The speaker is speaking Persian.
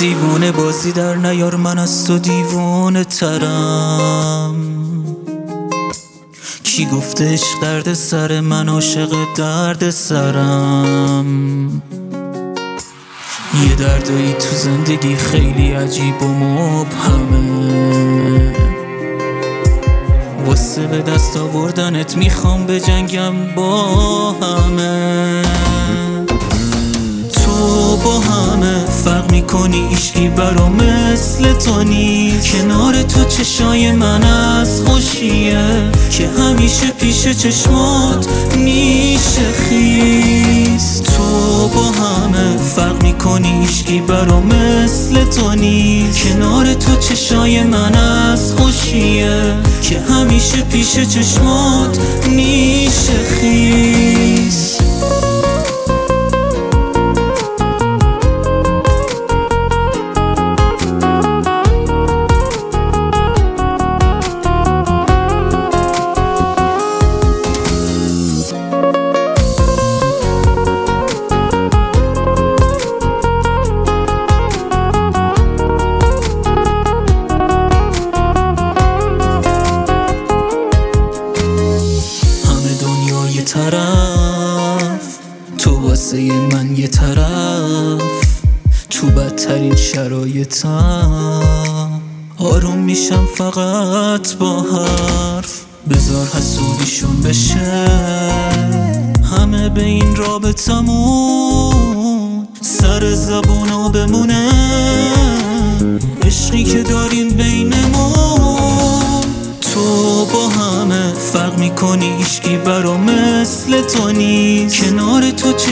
دیوونه بازی در نیار، من از تو دیوونه ترم. کی گفته عشق درد سر من، عاشق درد سرم. یه دردایی تو زندگی خیلی عجیب و مبهمه، واسه به دست آوردنت میخوام بجنگم با همه. تو با همه فرق میکنی، هیچکی برام مثل تو نیست. کنار تو چشای من از خوشیه که همیشه پیش چشمات میشه خیس. تو با همه فرق میکنی، هیچکی برام مثل تو نیست. کنار تو چشای من از خوشیه که همیشه پیش چشمات میشه خیس. طرف تو واسه من یه طرف، تو بدترین شرایطم آروم میشم فقط با حرف. بذار حسودیشون بشه همه به این رابطمون، سر زبونا بمونه عشقی که داریم بینمون. تو با همه فرق میکنی، هیچکی برام مثل تو نیست. کنار تو